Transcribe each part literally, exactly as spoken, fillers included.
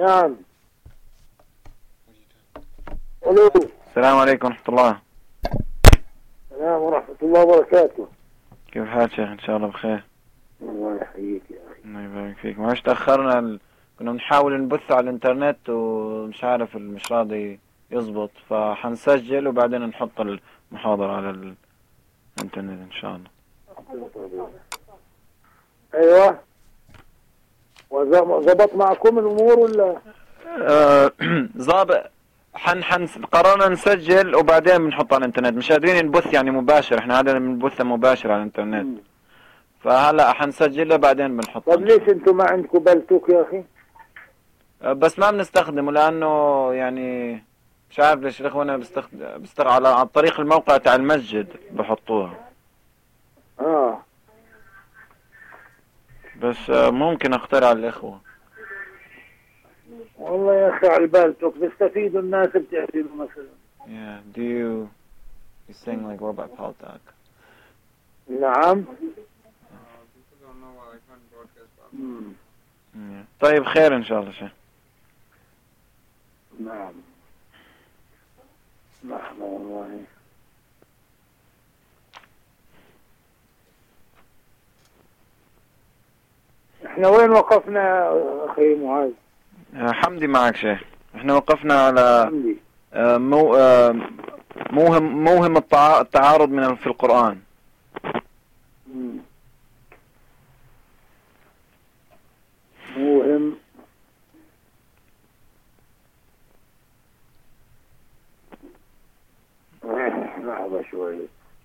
نعم. الو. السلام عليكم ورحمة الله. السلام ورحمة الله وبركاته. كيف الحال شيخ؟ ان شاء الله بخير. الله يحييك يا اخي. الله يبارك فيك. معلش تأخرنا ال... كنا بنحاول نبث على الانترنت ومش عارف مش راضي يزبط، فحنسجل وبعدين نحط المحاضرة على الانترنت ان شاء الله. ايوه. وظبط معكم الامور ولا؟ آه، ظابط. حن حن قررنا نسجل وبعدين بنحط على الانترنت، مش قادرين نبث يعني مباشر، احنا عادة بنبث مباشر على الانترنت. م. فهلا حنسجله بعدين بنحط. طب ليش انتم ما عندكم بلتوك يا اخي؟ آه، بس ما بنستخدمه لانه يعني مش عارف ليش الاخوان بيستخدم بيستخدم على عن طريق الموقع تاع المسجد بحطوها. اه بس آه ممكن اقترح على الاخوة. والله يا اخي على البلتوك بيستفيدوا الناس بتعملوا مثلا. Yeah, do you you sing like Robert Paltak? نعم. Yeah. طيب خير ان شاء الله شيخ. نعم. نعم والله. احنا وين وقفنا اخي معاذ؟ آه حمدي معك شيخ. احنا وقفنا على حمدي. آه مو آه موهم موهم التع... التعارض من في القرآن. مم. موهم لحظة شوي.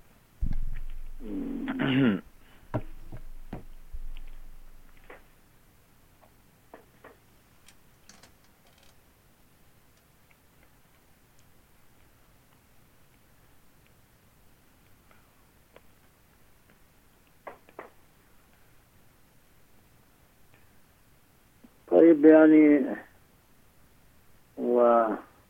طيب يعني و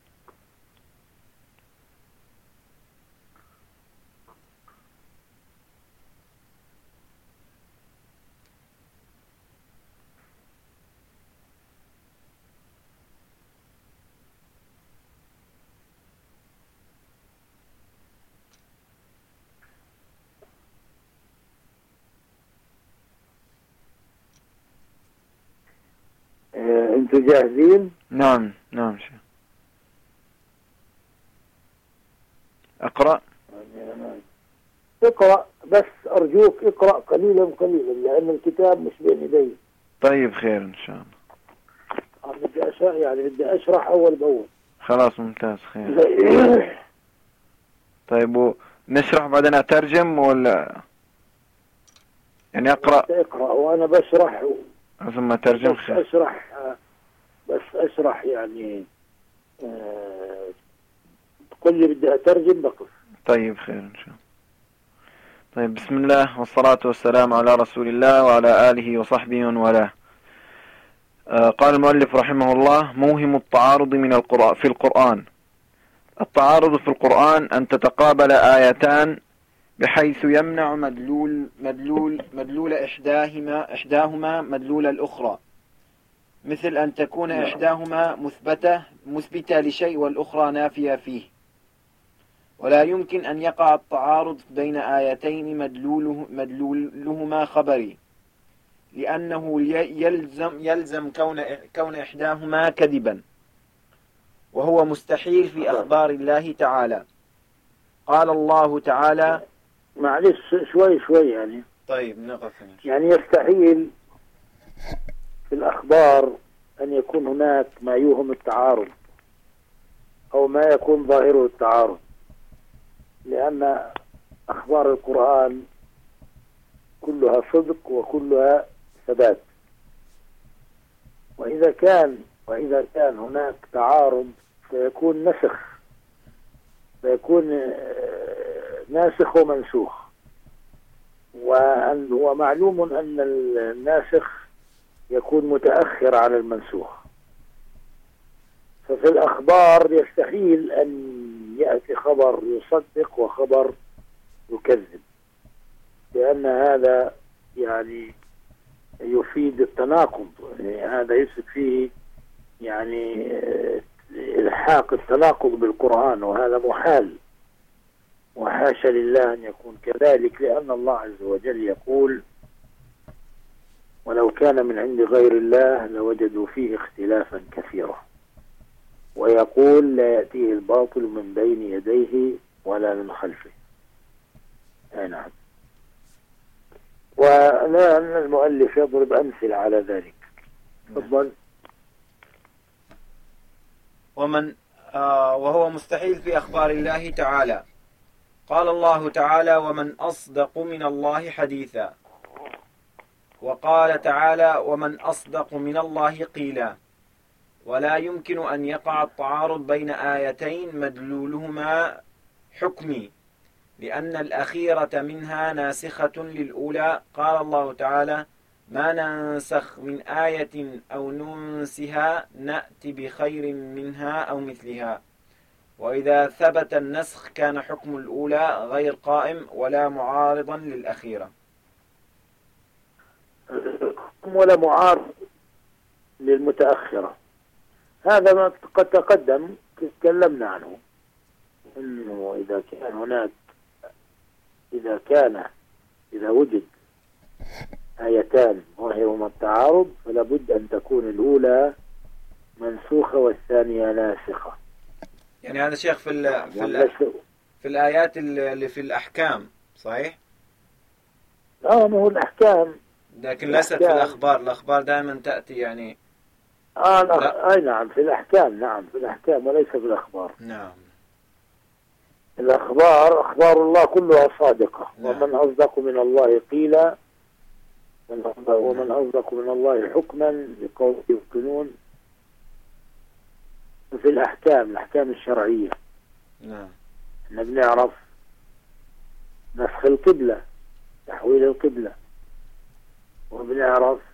انتوا جاهزين؟ نعم نعم شيخ. اقرأ. اقرأ بس ارجوك اقرأ قليلا قليلا لان الكتاب مش بين يدي. طيب خير ان شاء الله. بدي اشرح يعني بدي اشرح اول باول. خلاص ممتاز خير. طيب نشرح بعدين اترجم ولا يعني اقرأ؟ اقرأ وانا بشرح ثم اترجم. بس اشرح بس اشرح يعني أه... تقول لي بدي اترجم بقف. طيب خير ان شاء الله. طيب بسم الله والصلاة والسلام على رسول الله وعلى آله وصحبه وله. آه قال المؤلف رحمه الله: موهم التعارض من القرآن في القرآن. التعارض في القرآن أن تتقابل آيتان بحيث يمنع مدلول مدلول مدلول إحداهما إحداهما مدلول الأخرى، مثل أن تكون إحداهما مثبتة مثبتة لشيء والأخرى نافية فيه. ولا يمكن أن يقع التعارض بين آيتين مدلوله مدلولهما خبري، لأنه يلزم يلزم كون كون إحداهما كذبا، وهو مستحيل في أخبار الله تعالى. قال الله تعالى. معلش شوي شوي يعني. طيب نقف. يعني يستحيل في الأخبار أن يكون هناك ما يوهم التعارض أو ما يكون ظاهره التعارض، لأن أخبار القرآن كلها صدق وكلها ثبات. وإذا كان وإذا كان هناك تعارض سيكون نسخ، سيكون ناسخ ومنسوخ، ومعلوم أن الناسخ يكون متأخر على المنسوخ. ففي الأخبار يستحيل أن يأتي خبر يصدق وخبر يكذب، لأن هذا يعني يفيد التناقض، يعني هذا يفسد فيه يعني إلحاق التناقض بالقرآن، وهذا محال، وحاشا لله أن يكون كذلك، لأن الله عز وجل يقول: ولو كان من عند غير الله لوجدوا فيه اختلافا كثيرا، ويقول: لا يأتيه الباطل من بين يديه ولا من خلفه. أي نعم. وأن المؤلف يضرب أمثلة على ذلك. تفضل. ومن آه وهو مستحيل في أخبار الله تعالى. قال الله تعالى: ومن أصدق من الله حديثا. وقال تعالى: ومن أصدق من الله قيلا. ولا يمكن أن يقع التعارض بين آيتين مدلولهما حكمي، لأن الأخيرة منها ناسخة للأولى. قال الله تعالى: ما ننسخ من آية أو ننسها نأتي بخير منها أو مثلها. وإذا ثبت النسخ كان حكم الأولى غير قائم ولا معارضا للأخيرة. ولا معارض للمتأخرة، هذا ما قد تقدم تكلمنا عنه، إنه إذا كان هناك إذا كان إذا وجد آيتان وهما التعارض فلا بد أن تكون الأولى منسوخة والثانية ناسخة. يعني هذا شيخ في ال في, ال في الآيات اللي في الأحكام، صحيح؟ آه ما هو الأحكام، لكن ليست في الأخبار. الأخبار دائما تأتي يعني آه لا. أي نعم في الأحكام، نعم في الأحكام وليس في الأخبار. نعم. الأخبار أخبار الله كلها صادقة. نعم. ومن أصدق من الله قيلا، ومن أصدق من الله حكما لقوم يوقنون. في الأحكام الأحكام الشرعية، نعم، احنا بنعرف نسخ القبلة، تحويل القبلة، وبنعرف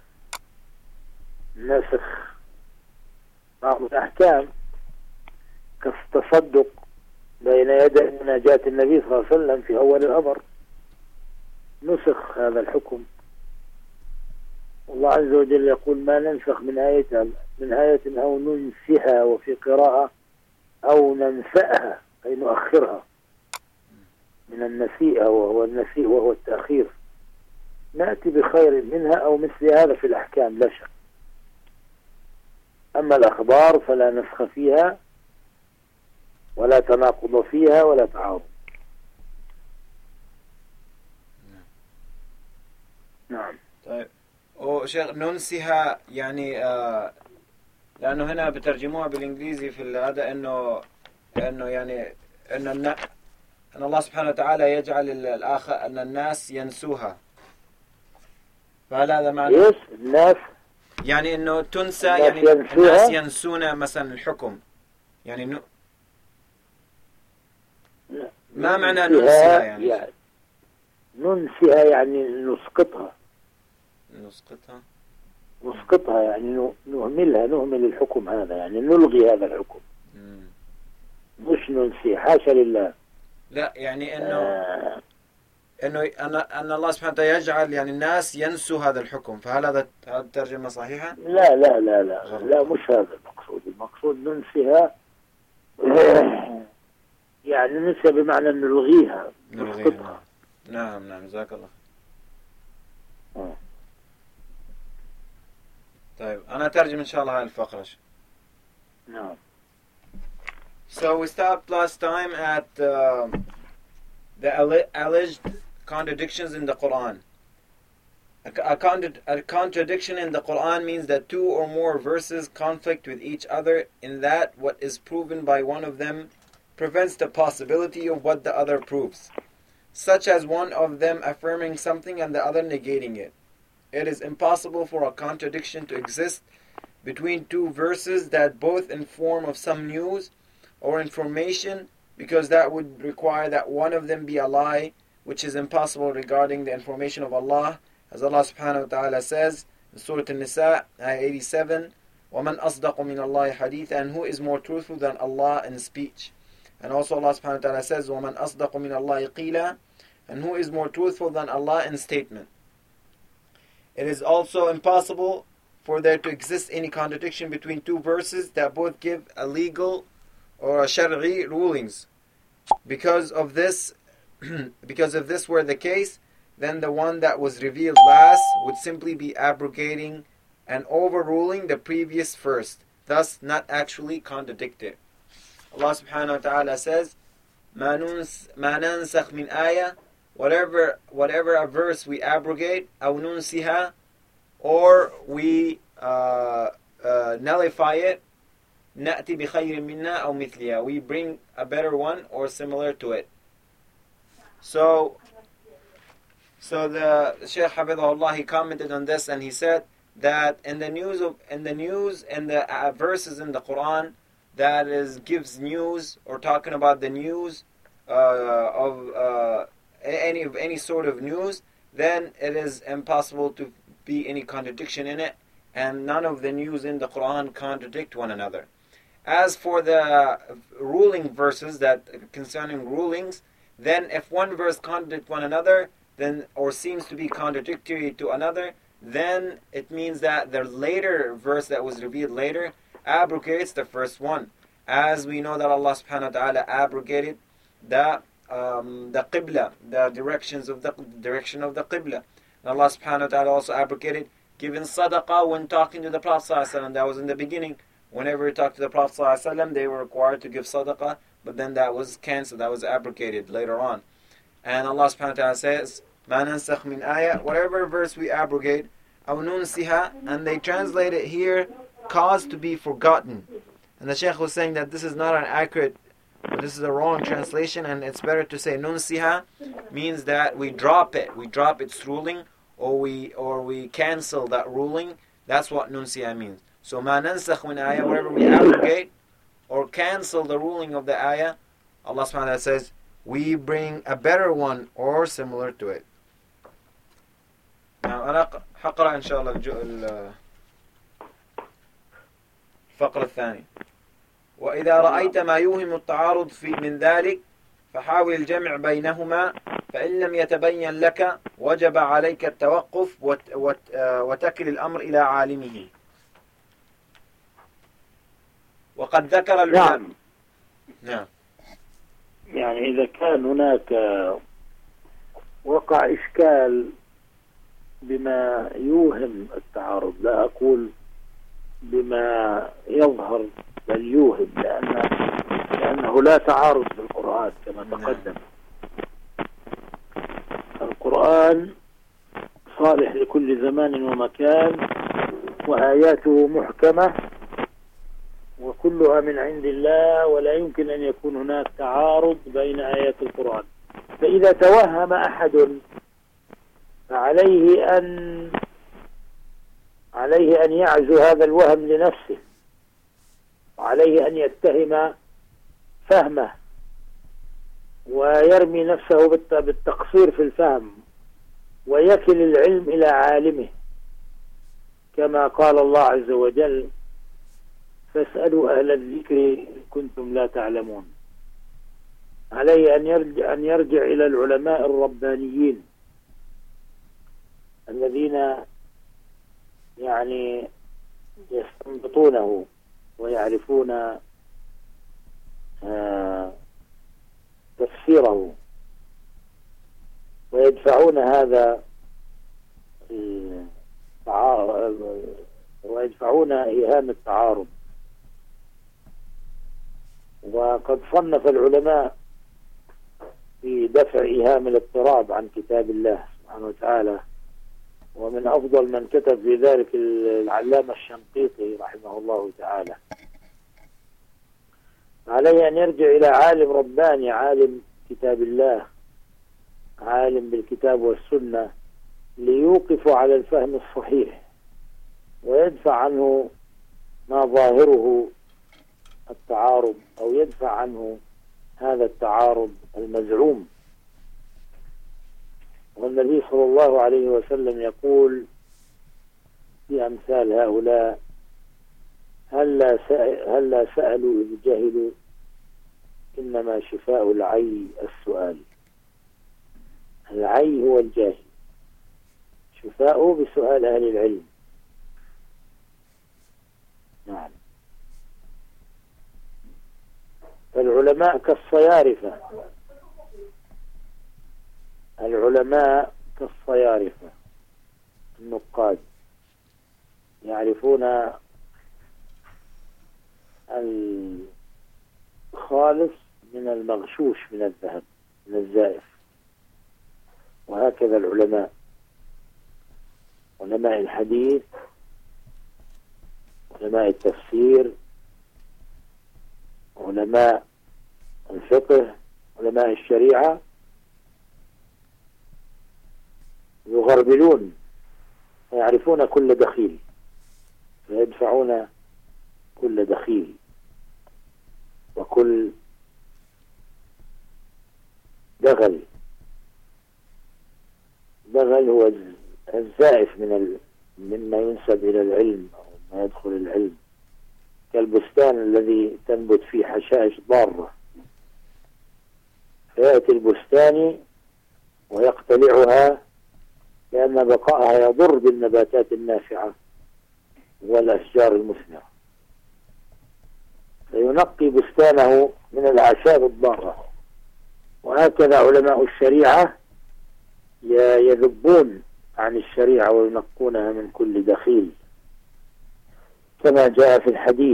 نسخ بعض الأحكام كالتصدق بين يدي مناجاة النبي صلى الله عليه وسلم في أول الأمر، نسخ هذا الحكم. الله عز وجل يقول: ما ننسخ من آية من آية أو ننسها، وفي قراءة أو ننسأها أي نؤخرها من النسيئة، وهو النسيء وهو التأخير، نأتي بخير منها أو مثل هذا في الأحكام لا شك. أما الأخبار فلا نسخ فيها ولا تناقض فيها ولا تعارض. نعم. طيب وشيخ ننسها يعني آه لأنه هنا بترجموها بالإنجليزي في هذا إنه إنه يعني إنه الن... أن الله سبحانه وتعالى يجعل الآخر أن الناس ينسوها، فهل هذا معنى؟ يس الناس يعني إنه تنسى، الناس يعني ينسوها. الناس ينسون مثلا الحكم، يعني ن... ما معنى ننسها يعني؟ يعني ننسها يعني نسقطها نسقطها نسقطها يعني نهملها، نهمل الحكم هذا، يعني نلغي هذا الحكم. مم. مش ننسي، حاشا لله. لا يعني انه آه. انه ان ان الله سبحانه وتعالى يجعل يعني الناس ينسوا هذا الحكم، فهل هذا هذا الترجمه صحيحه؟ لا لا لا لا غلط. لا مش هذا المقصود. المقصود ننسيها يعني ننسى بمعنى نلغيها، نسقطها. نعم نعم جزاك الله. آه. طيب أنا أترجم إن شاء الله هاي الفقرة. نعم. So we stopped last time at uh, the alleged contradictions in the Quran. A, a, contra- a contradiction in the Quran means that two or more verses conflict with each other in that what is proven by one of them prevents the possibility of what the other proves, such as one of them affirming something and the other negating it. It is impossible for a contradiction to exist between two verses that both inform of some news or information, because that would require that one of them be a lie, which is impossible regarding the information of Allah, as Allah subhanahu wa ta'ala says in Surah An-Nisa, ayah eighty-seven, وَمَنْ أَصْدَقُ مِنَ اللَّهِ حَدِيثًا, and who is more truthful than Allah in speech. And also Allah subhanahu wa ta'ala says, وَمَنْ أَصْدَقُ مِنَ اللَّهِ قِيلًا, and who is more truthful than Allah in statement. It is also impossible for there to exist any contradiction between two verses that both give a legal or a shar'i rulings. Because of this, because if this were the case, then the one that was revealed last would simply be abrogating and overruling the previous first, thus not actually contradicted. Allah subhanahu wa ta'ala says, مَا نَنْسَخْ مِنْ آيَةٍ, whatever, whatever a verse we abrogate, أَوْ نُنْسِهَا, or we uh, uh, nullify it, نَأْتِ بِخَيْرٍ مِنَّا أَوْ مِثْلِهَا, we bring a better one or similar to it. So, so the Shaykh Hafidhahullah, he commented on this and he said that in the news of in the news and the uh, verses in the Quran that is gives news or talking about the news uh, of uh, any of any sort of news, then it is impossible to be any contradiction in it, and none of the news in the Quran contradict one another. As for the ruling verses that concerning rulings, then if one verse contradicts one another, then or seems to be contradictory to another, then it means that the later verse that was revealed later abrogates the first one. As we know that Allah subhanahu wa ta'ala abrogated the um, the qibla, the directions of the direction of the qibla. And Allah subhanahu wa ta'ala also abrogated giving sadaqah when talking to the Prophet sallallahu alaihi wasallam. That was in the beginning. Whenever he talked to the Prophet sallallahu alaihi wasallam, they were required to give sadaqah, but then that was cancelled, that was abrogated later on. And Allah subhanahu wa ta'ala says, مَا نَنْسَخْ مِنْ آيَةٍ, whatever verse we abrogate, أَوْ نُنْسِهَا, and they translate it here, cause to be forgotten. And the Shaykh was saying that this is not an accurate, this is a wrong translation, and it's better to say nunsiha means that we drop it, we drop its ruling, or we or we cancel that ruling. That's what nunsiha means. So ma nansakh min ayah, wherever we abrogate or cancel the ruling of the ayah, Allah subhanahu wa ta'ala says, we bring a better one or similar to it. Now, أنا حقرأ إن شاء الله الفقرة الثانية. وإذا رأيت ما يوهم التعارض في من ذلك فحاول الجمع بينهما، فإن لم يتبين لك وجب عليك التوقف وتكل الأمر إلى عالمه. وقد ذكر العلماء. نعم. نعم. يعني إذا كان هناك وقع إشكال بما يوهم التعارض، لا أقول بما يظهر بل يوهم، لأن لأنه لا تعارض في القرآن كما تقدم. القرآن صالح لكل زمان ومكان، وآياته محكمة وكلها من عند الله، ولا يمكن أن يكون هناك تعارض بين آيات القرآن. فإذا توهم أحد فعليه أن عليه أن يعزو هذا الوهم لنفسه، وعليه أن يتهم فهمه ويرمي نفسه بالتقصير في الفهم، ويكل العلم إلى عالمه، كما قال الله عز وجل: فاسألوا أهل الذكر إن كنتم لا تعلمون. عليه أن يرجع, أن يرجع إلى العلماء الربانيين الذين يعني يستنبطونه ويعرفون آه تفسيره، ويدفعون هذا ويدفعون إيهام التعارض. وقد صنف العلماء في دفع إيهام الاضطراب عن كتاب الله سبحانه وتعالى، ومن أفضل من كتب في ذلك العلامة الشنقيطي رحمه الله تعالى. عليه أن يرجع إلى عالم رباني، عالم كتاب الله، عالم بالكتاب والسنة، ليوقف على الفهم الصحيح ويدفع عنه ما ظاهره التعارض، أو يدفع عنه هذا التعارض المزعوم. والنبي صلى الله عليه وسلم يقول في أمثال هؤلاء: هلا هلا سألوا إذ جهلوا، إنما شفاء العي السؤال. العي هو الجاهل، شفاؤه بسؤال أهل العلم. نعم. فالعلماء كالصيارفة، العلماء كالصيارفة النقاد، يعرفون الخالص من المغشوش من الذهب، من الزائف. وهكذا العلماء، علماء الحديث، علماء التفسير، علماء الفقه، علماء الشريعة، يغربلون ويعرفون كل دخيل، فيدفعون كل دخيل وكل دغل. دغل هو الزائف من ال... مما ينسب إلى العلم أو ما يدخل العلم، كالبستان الذي تنبت فيه حشائش ضارة، فيأتي البستاني ويقتلعها لأن بقائها يضر بالنباتات النافعة والأشجار المثمرة، فينقي بستانه من الأعشاب الضارة. وهكذا علماء الشريعة يذبون عن الشريعة وينقونها من كل دخيل، كما جاء في الحديث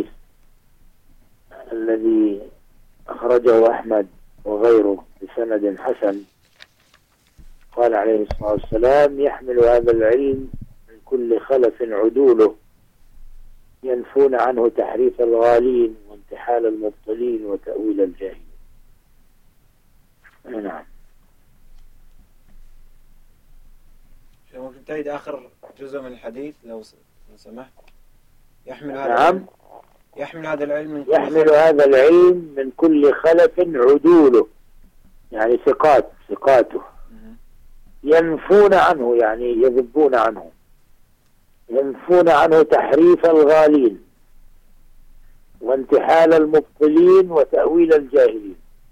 الذي أخرجه أحمد وغيره بسند حسن، قال عليه الصلاة والسلام: يحمل هذا العلم من كل خلف عدوله، ينفون عنه تحريف الغالين وانتحال المبطلين وتأويل الجاهلين. نعم. ممكن تعيد آخر جزء من الحديث لو سمحت؟ يحمل هذا نعم. العلم يحمل هذا العلم من كل يحمل هذا العلم من كل خلف عدوله، يعني ثقات ثقاته، ينفون عنه يعني يذبون عنه، ينفون عنه تحريف الغالين وانتحال المبطلين وتأويل الجاهلين.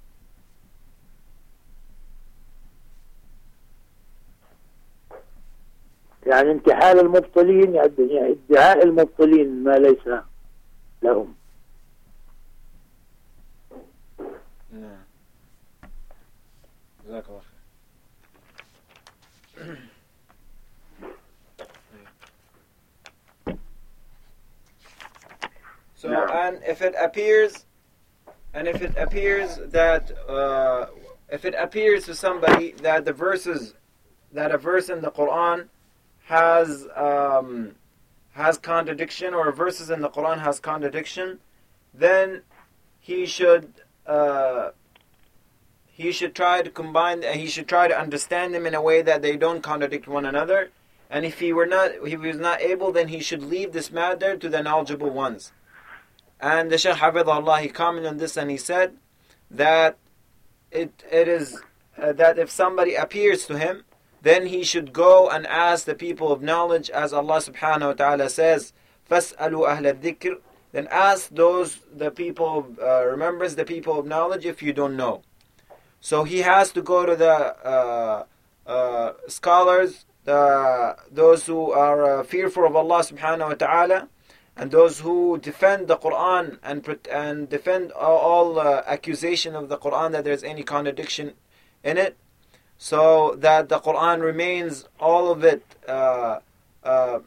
يعني انتحال المبطلين، يعني ادعاء المبطلين ما ليس لهم. نعم. جزاك الله خير. So, no. and if it appears, and if it appears that, uh, if it appears to somebody that the verses, that a verse in the Quran has um, has contradiction, or verses in the Quran has contradiction, then he should uh, he should try to combine, he should try to understand them in a way that they don't contradict one another. And if he were not, if he was not able, then he should leave this matter to the knowledgeable ones. And the Shaykh Hafidhullah, he commented on this and he said that it it is uh, that if somebody appears to him, then he should go and ask the people of knowledge, as Allah subhanahu wa ta'ala says, فَاسْأَلُوا أَهْلَ الذِّكْرِ. Then ask those, the people of uh, remembrance, the people of knowledge, if you don't know. So he has to go to the uh, uh, scholars, the, those who are uh, fearful of Allah subhanahu wa ta'ala, and those who defend the Quran and and defend all, all uh, accusation of the Quran that there's any contradiction in it, so that the Quran remains, all of it, uh, uh,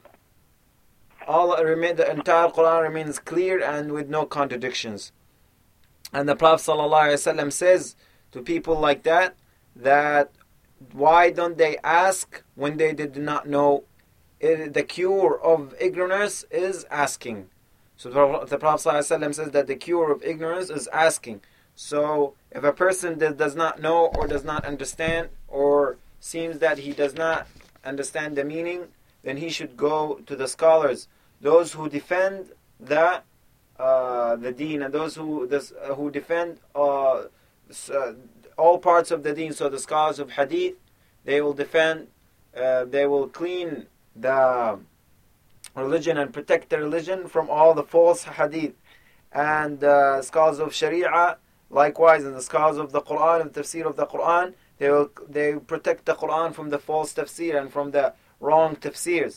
all remain, the entire Quran remains clear and with no contradictions. And the Prophet ﷺ says to people like that, that why don't they ask when they did not know? It, the cure of ignorance is asking. So the Prophet ﷺ says that the cure of ignorance is asking. So if a person that does not know or does not understand, or seems that he does not understand the meaning, then he should go to the scholars, those who defend the uh, the deen, and those who this, uh, who defend uh, uh, all parts of the deen. So the scholars of hadith, they will defend, uh, they will clean the religion and protect the religion from all the false hadith. And uh, scholars of Sharia, likewise, and the scholars of the Quran and tafsir of the Quran, they will they protect the Quran from the false tafsir and from the wrong tafsirs.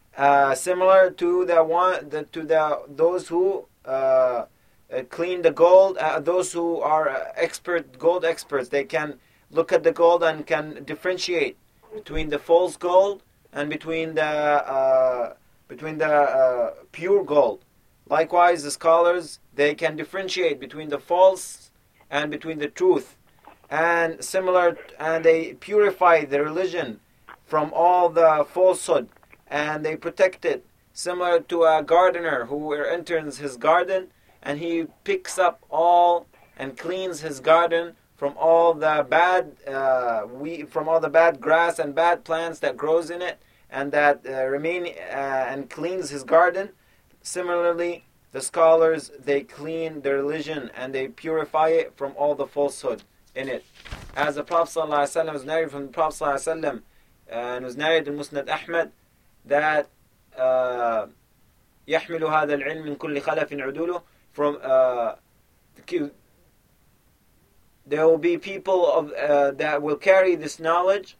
uh, similar to the one the, to the those who uh, clean the gold, uh, those who are uh, expert gold experts. They can look at the gold and can differentiate between the false gold and between the uh, between the uh, pure gold. Likewise, the scholars, they can differentiate between the false and between the truth, and similar, and they purify the religion from all the falsehood, and they protect it, similar to a gardener who enters his garden and he picks up all and cleans his garden from all the bad uh, we from all the bad grass and bad plants that grows in it, and that uh, remain uh, and cleans his garden. Similarly, the scholars, they clean the religion and they purify it from all the falsehood in it. As the Prophet ﷺ was narrated from the Prophet ﷺ, uh, and was narrated in Musnad Ahmad, that uh, يحمل هذا العلم من كل خلف عدوله, from uh, there will be people of uh, that will carry this knowledge.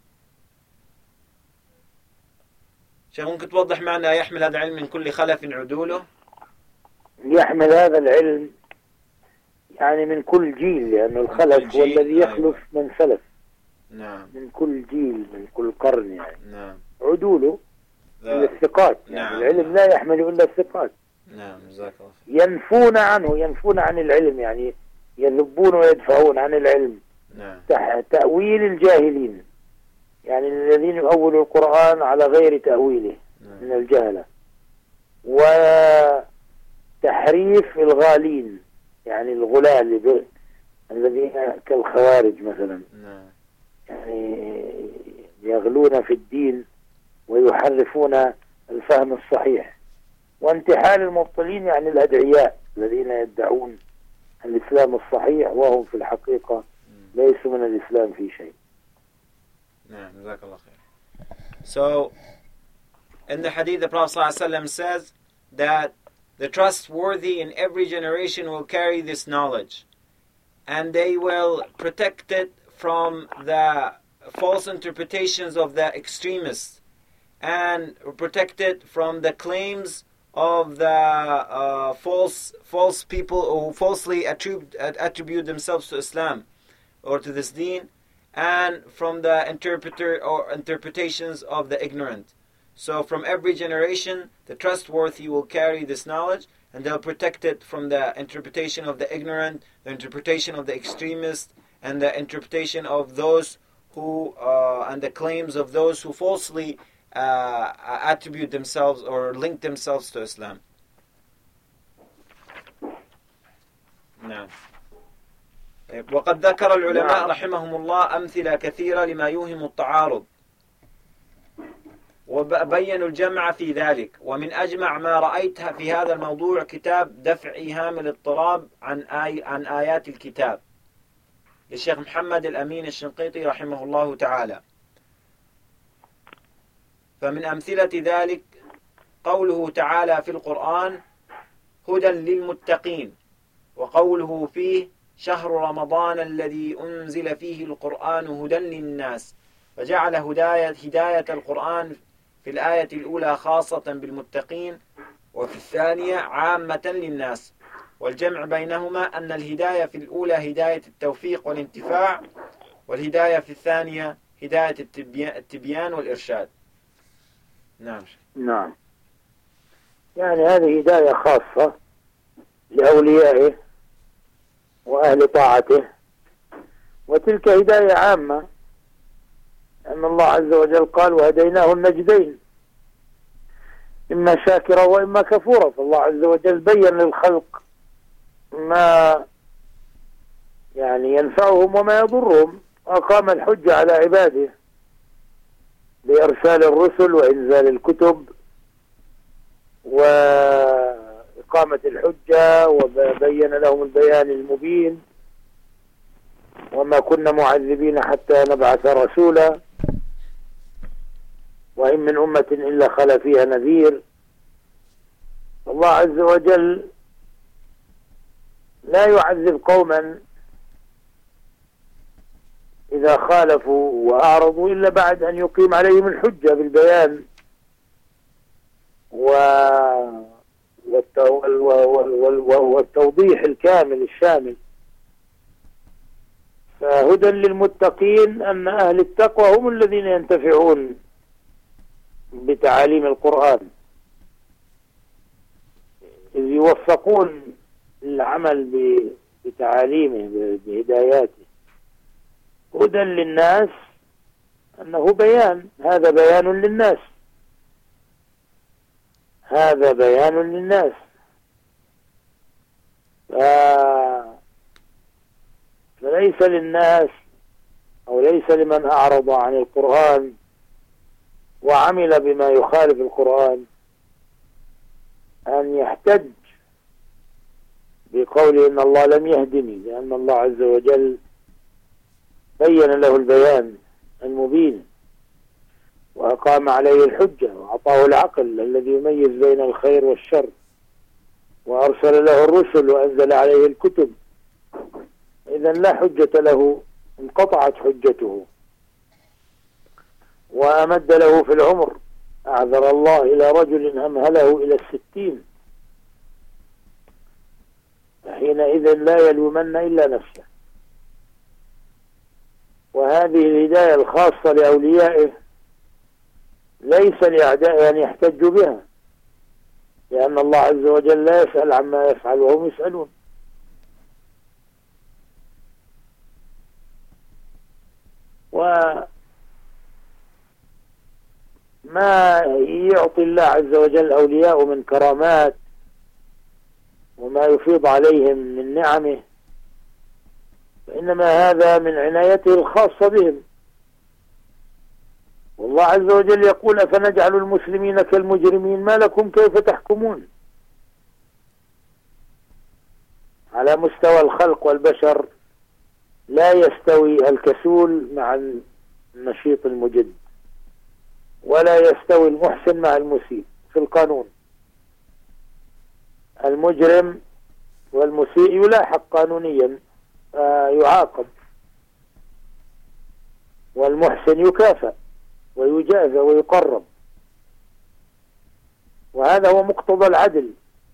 شيخ ممكن توضح معنا يحمل هذا العلم من كل خلف عدوله؟ يحمل هذا العلم يعني من كل جيل، لأن الخلف هو الذي يخلف من سلف. نعم. من كل جيل، من كل قرن يعني. نعم. عدوله من الثقات. يعني نعم. العلم لا يحمل إلا الثقات. نعم. جزاك الله خير. ينفون عنه، ينفون عن العلم، يعني يذبون ويدفعون عن العلم. نعم. تأويل الجاهلين، يعني الذين يؤولوا القرآن على غير تأويله. نعم. من الجهلة. وتحريف الغالين، يعني الغلال الذين كالخوارج مثلا. نعم. يعني يغلون في الدين ويحرفون الفهم الصحيح. وانتحال المبطلين، يعني الأدعياء الذين يدعون الإسلام الصحيح وهم في الحقيقة ليسوا من الإسلام في شيء. نعم. جزاك الله خير. So, in the hadith, the Prophet ﷺ says that the trustworthy in every generation will carry this knowledge, and they will protect it from the false interpretations of the extremists, and protect it from the claims of the uh, false false people who falsely attribute, attribute themselves to Islam or to this deen, and from the interpreter or interpretations of the ignorant. So from every generation, the trustworthy will carry this knowledge, and they'll protect it from the interpretation of the ignorant, the interpretation of the extremists, and the interpretation of those who, uh, and the claims of those who falsely uh, attribute themselves or link themselves to Islam. نعم. وقد ذكر العلماء رحمهم الله أمثلة كثيرة لما يوهم التعارض، وبينوا الجمع في ذلك. ومن أجمع ما رأيتها في هذا الموضوع كتاب دفع إيهام الاضطراب عن آي عن آيات الكتاب للشيخ محمد الأمين الشنقيطي رحمه الله تعالى. فمن أمثلة ذلك قوله تعالى في القرآن هدى للمتقين، وقوله فيه شهر رمضان الذي أنزل فيه القرآن هدى للناس، فجعل هداية هداية القرآن في الآية الأولى خاصة بالمتقين، وفي الثانية عامة للناس. والجمع بينهما أن الهداية في الأولى هداية التوفيق والانتفاع، والهداية في الثانية هداية التبيان والإرشاد. نعم. نعم. يعني هذه هداية خاصة لأوليائه وأهل طاعته، وتلك هداية عامة، أن الله عز وجل قال وهديناه النجدين إما شاكرا وإما كفورا. فالله عز وجل بين للخلق ما يعني ينفعهم وما يضرهم، وأقام الحجة على عباده بإرسال الرسل وإنزال الكتب وإقامة الحجة، وبين لهم البيان المبين، وما كنا معذبين حتى نبعث رسولا، وإن من أمة إلا خلا فيها نذير. الله عز وجل لا يعذب قوما إذا خالفوا وأعرضوا إلا بعد أن يقيم عليهم الحجة بالبيان والتوضيح الكامل الشامل. فهدى للمتقين أن أهل التقوى هم الذين ينتفعون بتعاليم القرآن، إذ يوفقون العمل بتعاليمه بهداياته. هدى للناس أنه بيان، هذا بيان للناس، هذا بيان للناس. ف... فليس للناس أو ليس لمن أعرض عن القرآن وعمل بما يخالف القرآن أن يحتج بقوله إن الله لم يهدني، لأن الله عز وجل بين له البيان المبين وأقام عليه الحجة وأعطاه العقل الذي يميز بين الخير والشر، وأرسل له الرسل وأنزل عليه الكتب. إذن لا حجة له، انقطعت حجته. وأمد له في العمر، أعذر الله إلى رجل أمهله إلى الستين، حينئذ لا يلومن إلا نفسه. وهذه الهداية الخاصة لأوليائه ليس لأعدائه أن يحتجوا بها، لأن الله عز وجل لا يسأل عما يفعل وهم يسألون. وما يعطي الله عز وجل أولياء من كرامات وما يفيض عليهم من نعمه، فإنما هذا من عنايته الخاصة بهم. والله عز وجل يقول أفنجعل المسلمين كالمجرمين ما لكم كيف تحكمون. على مستوى الخلق والبشر لا يستوي الكسول مع النشيط المجد، ولا يستوي المحسن مع المسيء في القانون. المجرم والمسيء يلاحق قانونيا يعاقب، والمحسن يكافأ ويجازى ويقرب. وهذا هو مقتضى العدل،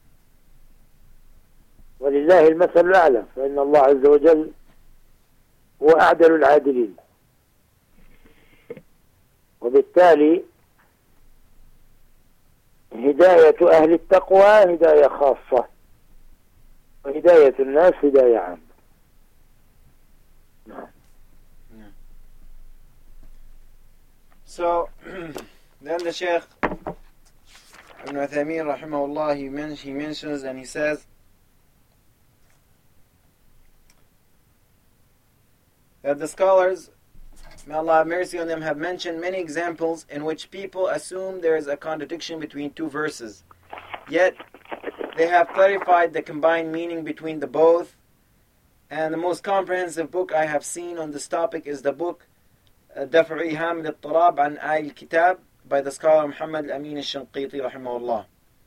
ولله المثل الأعلى، فإن الله عز وجل هو أعدل العادلين. وبالتالي هداية أهل التقوى هداية خاصة، وهداية الناس هداية عامة. نعم. So then the Shaykh Ibn Uthaymeen rahimahullah, he, men- he mentions and he says that the scholars, may Allah have mercy on them, have mentioned many examples in which people assume there is a contradiction between two verses. Yet they have clarified the combined meaning between the both. And the most comprehensive book I have seen on this topic is the book دفع إيهام الاضطراب عن آي الكتاب by the scholar Muhammad Amin al-Shanqiti rahimahullah.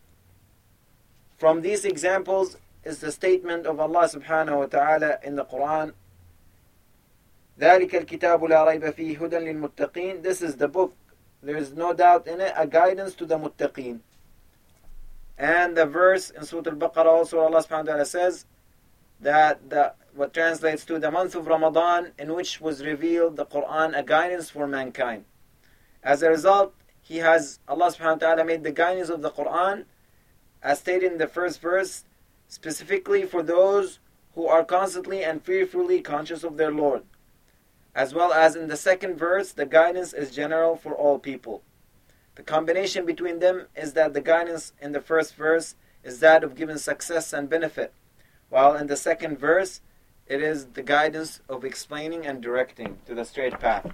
From these examples is the statement of Allah subhanahu wa ta'ala in the Quran, ذلك الكتاب لا ريب فيه هدى للمتقين. This is the book, there is no doubt in it, a guidance to the muttaqeen. And the verse in Surah Al-Baqarah also, Allah subhanahu wa ta'ala says that the what translates to the month of Ramadan, in which was revealed the Quran, a guidance for mankind. As a result, He has, Allah subhanahu wa ta'ala made the guidance of the Quran, as stated in the first verse, specifically for those who are constantly and fearfully conscious of their Lord. As well as in the second verse, the guidance is general for all people. The combination between them is that the guidance in the first verse is that of giving success and benefit, while in the second verse, it is the guidance of explaining and directing to the straight path.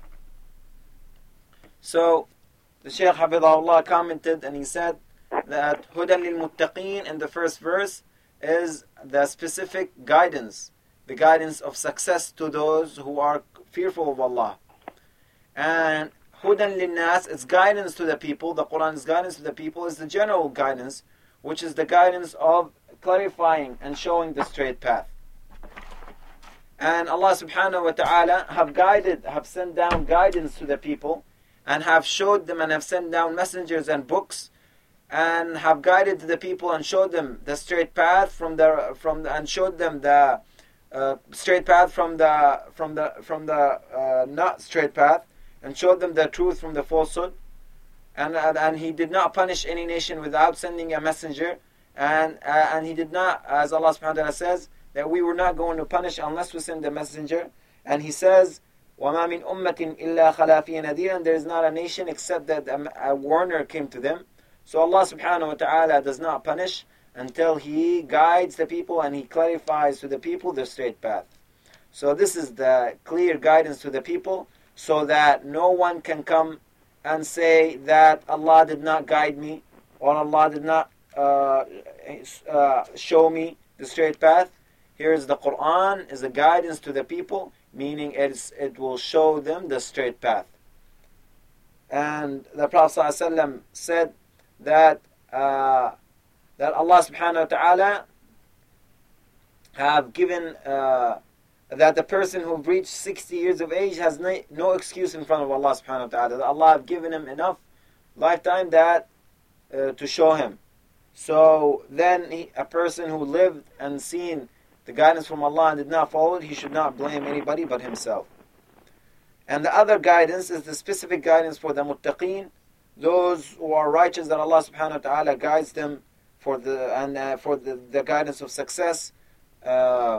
So, the Shaykh Hafidhahullah commented and he said that Hudan lil Muttaqeen in the first verse is the specific guidance, the guidance of success to those who are fearful of Allah. And Hudan lil Nas, its guidance to the people, the Quran's guidance to the people is the general guidance, which is the guidance of clarifying and showing the straight path. And Allah subhanahu wa ta'ala have guided, have sent down guidance to the people, and have showed them and have sent down messengers and books and have guided the people and showed them the straight path from the from the, and showed them the uh, straight path from the from the from the uh, not straight path, and showed them the truth from the falsehood, and uh, and he did not punish any nation without sending a messenger, and uh, and he did not, as Allah subhanahu wa ta'ala says, that we were not going to punish unless we send a messenger, and he says, وَمَا مِنْ أُمَّةٍ إِلَّا خَلَا فِيهَا نَذِيرًا, there is not a nation except that a, a warner came to them. So Allah subhanahu wa ta'ala does not punish until He guides the people and He clarifies to the people the straight path. So this is the clear guidance to the people, so that no one can come and say that Allah did not guide me, or Allah did not uh, uh, show me the straight path. Here is the Quran, is a guidance to the people, meaning it's, it will show them the straight path. And the Prophet ﷺ said that uh, that Allah subhanahu wa ta'ala have given uh, that the person who reached sixty years of age has no, no excuse in front of Allah subhanahu wa ta'ala. That Allah have given him enough lifetime that uh, to show him. So then he, a person who lived and seen the guidance from Allah and did not follow it, he should not blame anybody but himself. And the other guidance is the specific guidance for the muttaqeen, those who are righteous, that Allah subhanahu wa ta'ala guides them for the and uh, for the, the guidance of success. Uh,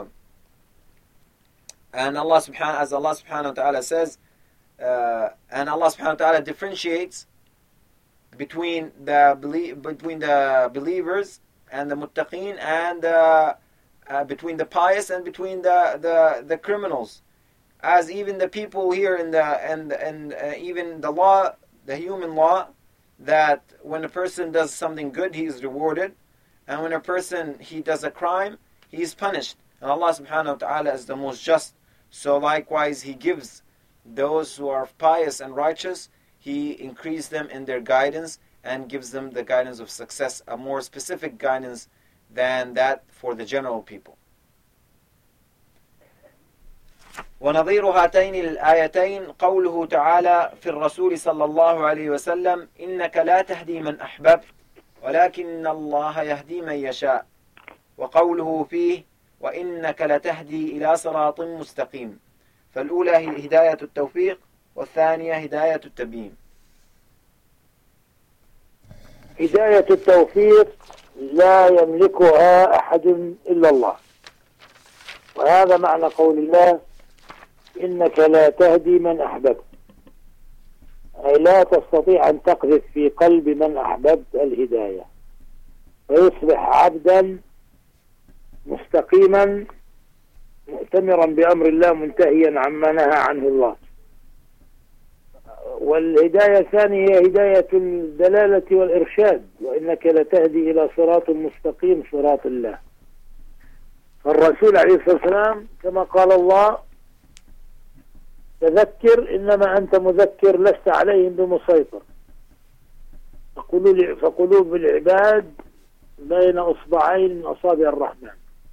and Allah subhanahu as Allah subhanahu wa ta'ala says, uh, and Allah subhanahu wa ta'ala differentiates between the belie- between the believers and the muttaqeen, and uh, uh, between the pious and between the, the, the criminals. As even the people here in the and and uh, even the law, the human law, that when a person does something good, he is rewarded, and when a person he does a crime, he is punished. And Allah subhanahu wa ta'ala is the most just. So likewise, He gives those who are pious and righteous, He increases them in their guidance and gives them the guidance of success, a more specific guidance than that for the general people. ونظير هاتين الآيتين قوله تعالى في الرسول صلى الله عليه وسلم إنك لا تهدي من أحببت ولكن الله يهدي من يشاء، وقوله فيه وإنك لتهدي إلى صراط مستقيم. فالأولى هداية التوفيق، والثانية هداية التبيين. هداية التوفيق لا يملكها أحد إلا الله، وهذا معنى قول الله إنك لا تهدي من أحببت، أي لا تستطيع أن تقذف في قلب من أحببت الهداية فيصبح عبدا مستقيما مؤتمرا بأمر الله منتهيا عما نهى عنه الله. والهداية الثانية هي هداية الدلالة والإرشاد، وإنك لتهدي إلى صراط مستقيم صراط الله. فالرسول عليه الصلاة والسلام كما قال الله تذكر إنما أنت مذكر لست عليهم بمسيطر، فقلوب العباد بين أصبعين من أصابع الرحمن،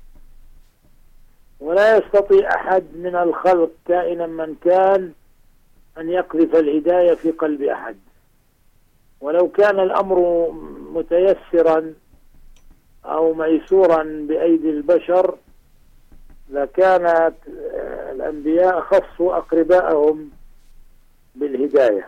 ولا يستطيع أحد من الخلق كائنا من كان أن يقذف الهداية في قلب أحد. ولو كان الأمر متيسرا أو ميسورا بأيدي البشر لكانت الأنبياء خصوا أقربائهم بالهداية،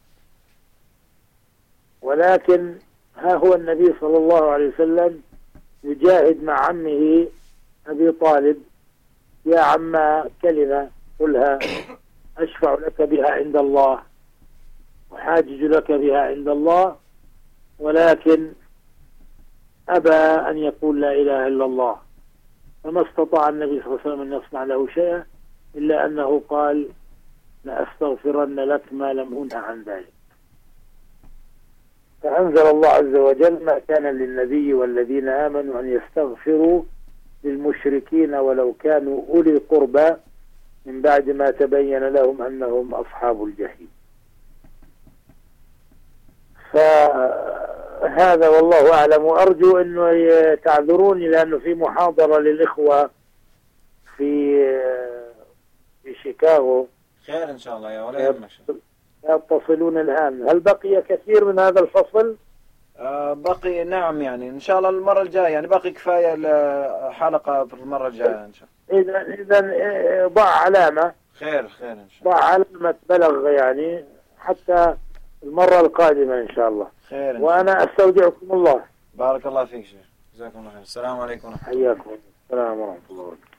ولكن ها هو النبي صلى الله عليه وسلم يجاهد مع عمه أبي طالب: يا عما كلمة قلها أشفع لك بها عند الله وحاجج لك بها عند الله، ولكن أبى أن يقول لا إله إلا الله، فما استطاع النبي صلى الله عليه وسلم أن يصنع له شيئا إلا أنه قال لأستغفرن لك ما لم أنه عن ذلك. فأنزل الله عز وجل: ما كان للنبي والذين آمنوا أن يستغفروا للمشركين ولو كانوا أولي قربى من بعد ما تبين لهم أنهم أصحاب الجحيم. فهذا والله أعلم، وأرجو أنه تعذروني لأنه في محاضرة للإخوة في في شيكاغو. خير إن شاء الله يا ولا يهمك. يتصلون الآن. هل بقي كثير من هذا الفصل آه بقي نعم يعني إن شاء الله المرة الجاية يعني باقي كفاية حلقة في المرة الجاية إن شاء الله. إذا إذا ضع علامة. خير خير إن شاء الله. ضع علامة بلغ يعني حتى المرة القادمة إن شاء الله. خير إن وأنا شاء الله. أستودعكم الله. بارك الله فيك شيخ. جزاكم الله خير. السلام عليكم ورحمة الله. حياكم. السلام ورحمة الله وبركاته.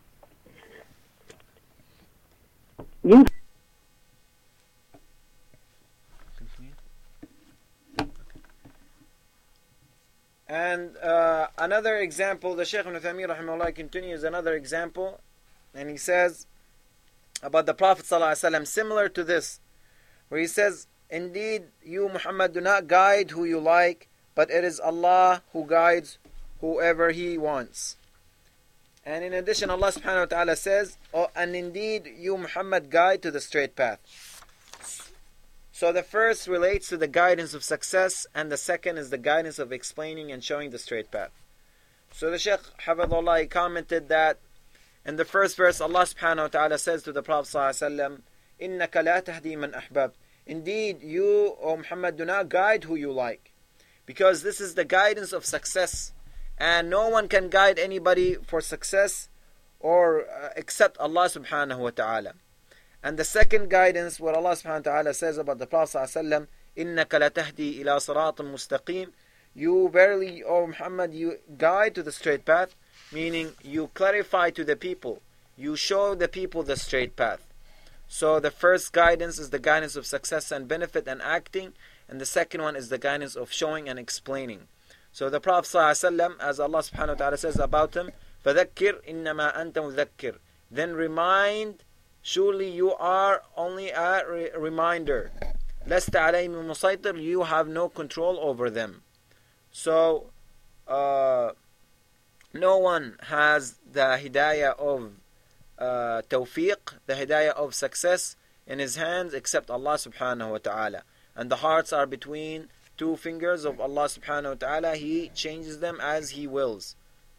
And uh, another example, the Shaykh Ibn Taymiyyah rahimahullah continues another example, and he says about the Prophet ﷺ, similar to this, where he says, indeed, you Muhammad do not guide who you like, but it is Allah who guides whoever He wants. And in addition, Allah subhanahu wa ta'ala says, oh, and indeed, you Muhammad guide to the straight path. So the first relates to the guidance of success, and the second is the guidance of explaining and showing the straight path. So the Shaykh Hafidhullah commented that in the first verse, Allah subhanahu wa ta'ala says to the Prophet sallallahu alaihi wasallam, إِنَّكَ لَا تَهْدِي مَنْ أَحْبَبْتَ. Indeed, you, O Muhammad, do not guide who you like. Because this is the guidance of success. And no one can guide anybody for success or uh, except Allah subhanahu wa ta'ala. And the second guidance, what Allah subhanahu wa ta'ala says about the Prophet sallallahu alaihi wasallam, إِنَّكَ لَتَهْدِي إِلَى صِرَاطٍ مُسْتَقِيمٍ. You verily, O Muhammad, you guide to the straight path, meaning you clarify to the people, you show the people the straight path. So the first guidance is the guidance of success and benefit and acting, and the second one is the guidance of showing and explaining. So the Prophet ﷺ, as Allah subhanahu wa ta'ala says about him, فَذَكِّرْ إِنَّمَا أَنْتَ مُذَكِّرْ. Then remind, surely you are only a re- reminder. لَسْتَ عَلَيْهِمْ مُسَيْطِرْ. You have no control over them. So, uh, no one has the hidayah of uh, tawfiq, the hidayah of success in his hands except Allah subhanahu wa ta'ala. And the hearts are between two fingers of Allah subhanahu wa ta'ala. He changes them as He wills.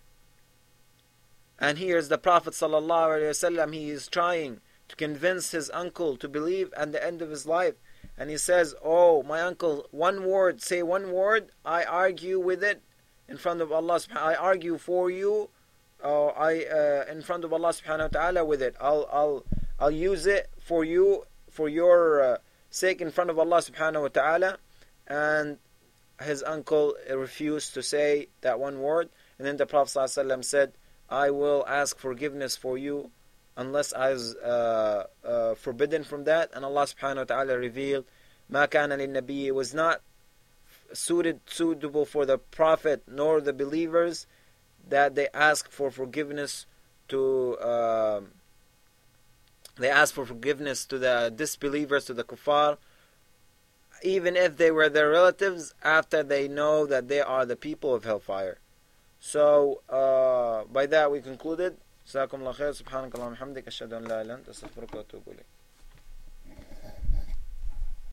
And here's the Prophet sallallahu alaihi wasallam. He is trying to convince his uncle to believe at the end of his life. And he says, oh, my uncle, one word, say one word, I argue with it in front of Allah subhanahu I argue for you, uh, I uh, in front of Allah subhanahu wa ta'ala with it. I'll I'll I'll use it for you, for your uh, sake in front of Allah subhanahu wa ta'ala. And his uncle refused to say that one word. And then the Prophet sallallahu alaihi wasallam said, I will ask forgiveness for you unless I was uh, uh, forbidden from that. And Allah subhanahu wa ta'ala revealed, مَا كَانَ لِلنَّبِيِّ. It was not suited, suitable for the Prophet nor the believers that they ask for forgiveness to uh, they ask for forgiveness to the disbelievers, to the kuffar, even if they were their relatives, after they know that they are the people of hellfire. So uh, by that we concluded. جزاكم الله خير. سبحانك اللهم وبحمدك أشهد أن لا إله إلا أنت أستغفرك وأتوب إليك.